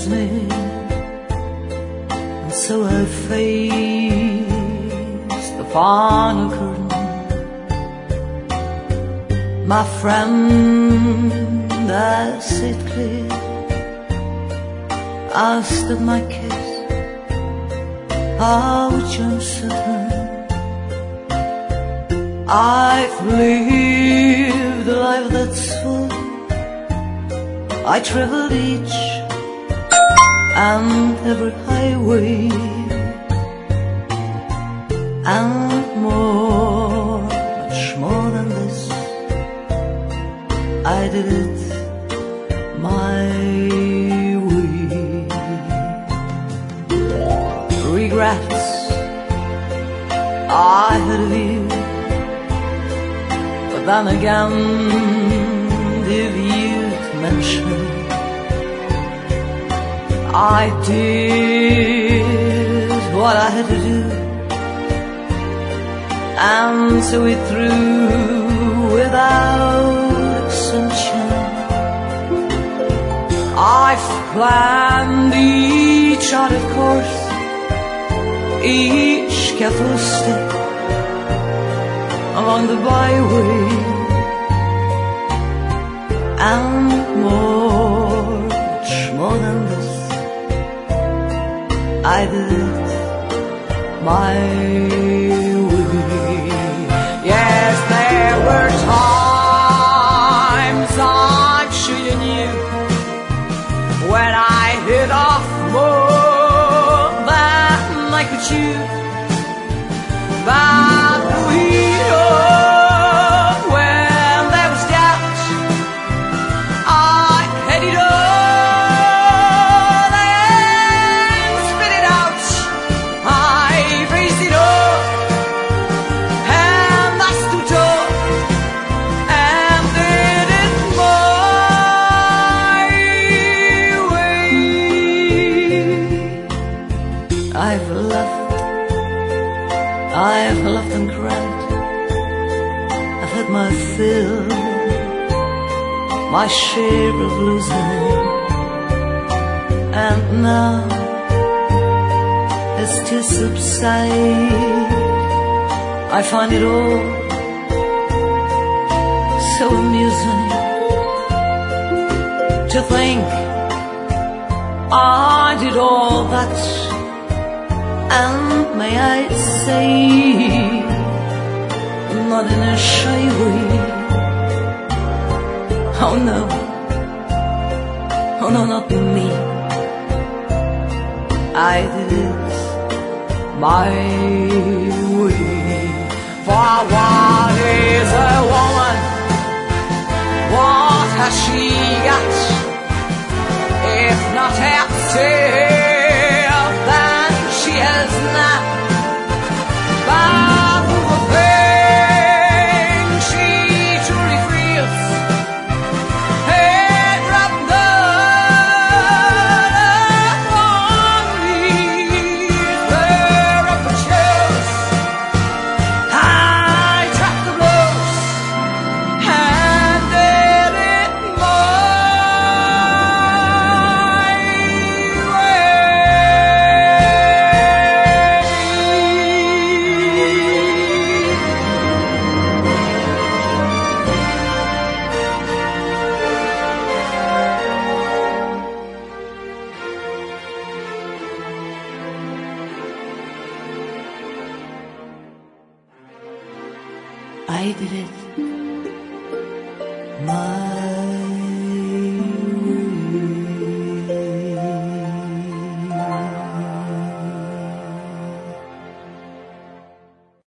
leaves me, and so I face the final curtain. My friend, I sit clear, asked at my kiss how which uncertain. I've lived a life that's full. I traveled each and every highway, and more, much more than this. I did it my way. Regrets I had of you, but then again, if you'd mention, I did what I had to do, and so it through without exception. I've planned each charted course, each careful step along the byway, and more, much more than this. I did it my way. Yes, there were times I'm sure you knew when I hit off more than I could chew. But we know when there was doubt, I headed on and spit it out. I faced it all, and I stood tall and did it my way. I've laughed and cried, I've had my fill, my share of losing, and now as tears subside, I find it all so amusing to think I did all that. And may I say, not in a shy way. Oh no, not me. I did it my way. For what is a woman? What has she got? If not herself, then she has not. But the pain she truly feels, her drop down upon me, her upper chest. I trapped the blows and did it my I did it my